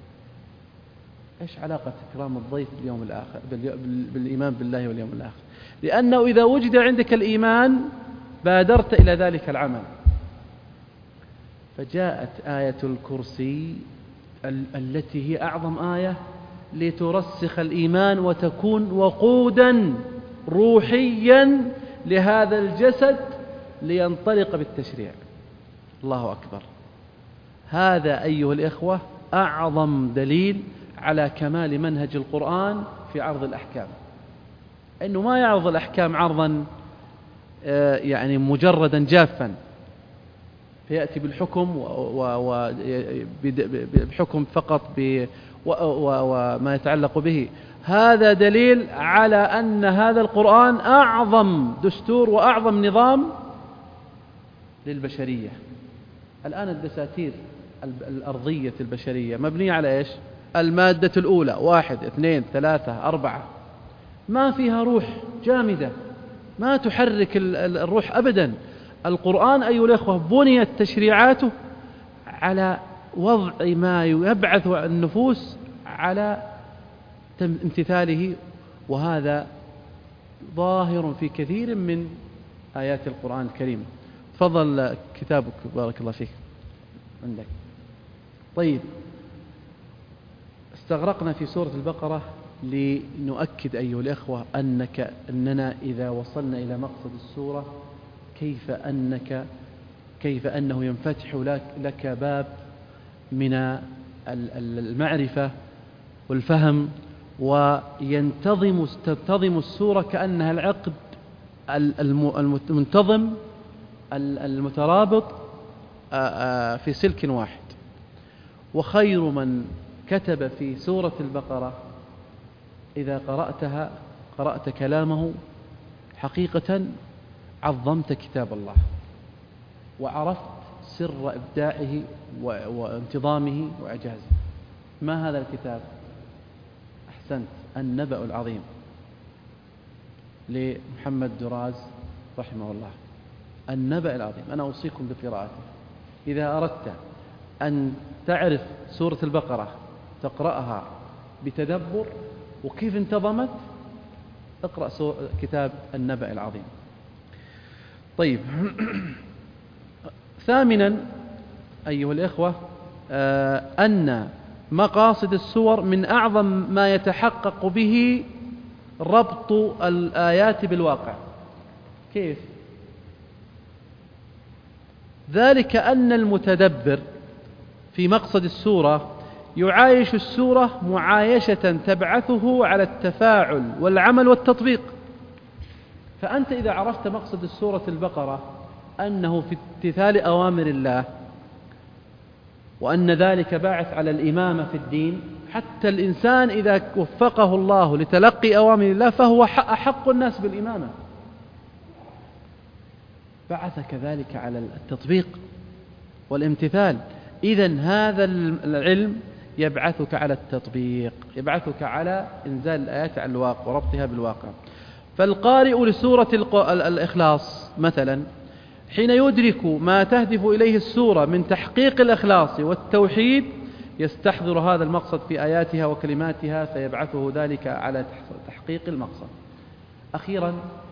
إيش علاقة إكرام الضيف باليوم الآخر بالإيمان بالله واليوم الآخر؟ لأنه إذا وجد عندك الإيمان بادرت إلى ذلك العمل. فجاءت آية الكرسي التي هي أعظم آية لترسخ الإيمان وتكون وقودا روحيا لهذا الجسد لينطلق بالتشريع. الله أكبر. هذا أيها الإخوة أعظم دليل على كمال منهج القرآن في عرض الأحكام، إنه ما يعرض الأحكام عرضا يعني مجردا جافا، فيأتي بالحكم بحكم فقط وما يتعلق به. هذا دليل على أن هذا القرآن أعظم دستور وأعظم نظام للبشرية. الآن الدساتير الأرضية البشرية مبنية على إيش؟ المادة الأولى 1 2 3 4، ما فيها روح جامدة، ما تحرك الروح أبدا. القرآن أيها الأخوة بنيت تشريعاته على وضع ما يبعث النفوس على امتثاله، وهذا ظاهر في كثير من آيات القرآن الكريم. تفضل كتابك بارك الله فيك عندك. طيب، استغرقنا في سورة البقرة لنؤكد أيها الأخوة أننا إذا وصلنا إلى مقصد السورة كيف أنه ينفتح لك باب من المعرفة والفهم، تنتظم السورة كأنها العقد المنتظم المترابط في سلك واحد. وخير من كتب في سورة البقرة إذا قرأت كلامه حقيقة عظمت كتاب الله وعرفت سر إبداعه وانتظامه وإعجازه. ما هذا الكتاب؟ أحسنت، النبأ العظيم لمحمد دراز رحمه الله. النبأ العظيم أنا أوصيكم بقراءته. إذا أردت أن تعرف سورة البقرة تقرأها بتدبر وكيف انتظمت، اقرأ كتاب النبأ العظيم. طيب، ثامنا أيها الإخوة أن مقاصد السور من أعظم ما يتحقق به ربط الآيات بالواقع. كيف؟ ذلك أن المتدبر في مقصد السورة يعايش السورة معايشة تبعثه على التفاعل والعمل والتطبيق. فأنت إذا عرفت مقصد السورة البقرة أنه في امتثال أوامر الله، وأن ذلك باعث على الإمامة في الدين، حتى الإنسان إذا وفقه الله لتلقي أوامر الله فهو أحق الناس بالإمامة. بعث كذلك على التطبيق والامتثال. إذن هذا العلم يبعثك على التطبيق، يبعثك على إنزال الآيات على الواقع وربطها بالواقع. فالقارئ لسورة الإخلاص مثلا حين يدرك ما تهدف إليه السورة من تحقيق الإخلاص والتوحيد يستحضر هذا المقصد في آياتها وكلماتها، فيبعثه ذلك على تحقيق المقصد. أخيرا،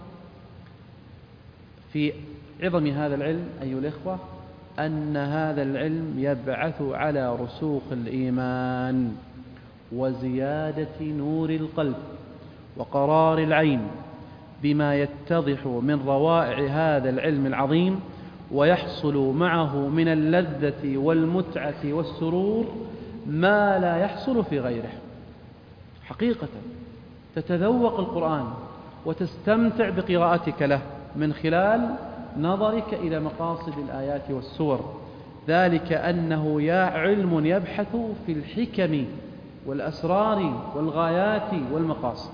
في عظم هذا العلم أيها الإخوة أن هذا العلم يبعث على رسوخ الإيمان وزيادة نور القلب وقرار العين بما يتضح من روائع هذا العلم العظيم، ويحصل معه من اللذة والمتعة والسرور ما لا يحصل في غيره. حقيقة تتذوق القرآن وتستمتع بقراءتك له من خلال نظرك إلى مقاصد الآيات والسور. ذلك أنه علم يبحث في الحكم والأسرار والغايات والمقاصد.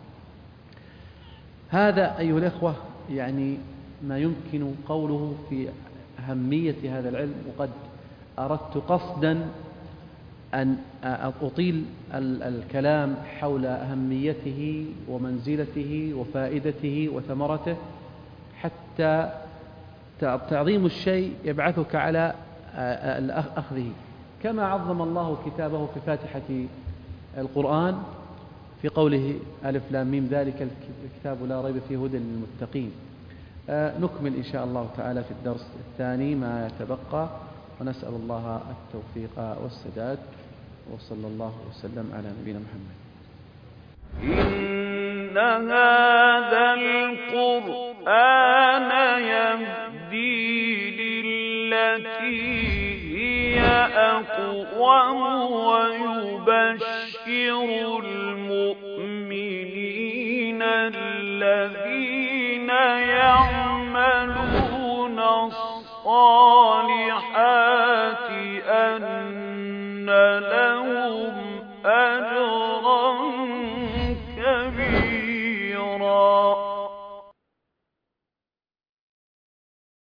هذا أيها الإخوة يعني ما يمكن قوله في أهمية هذا العلم، وقد أردت قصدا أن أطيل الكلام حول أهميته ومنزلته وفائدته وثمرته، حتى تعظيم الشيء يبعثك على أخذه، كما عظم الله كتابه في فاتحة القرآن في قوله ألف لام ميم ذلك الكتاب لا ريب فيه هدى للمتقين. نكمل إن شاء الله تعالى في الدرس الثاني ما يتبقى، ونسأل الله التوفيق والسداد، وصلى الله وسلم على نبينا محمد. إن هذا القرآن يهدي للتي هي أقوم ويبشر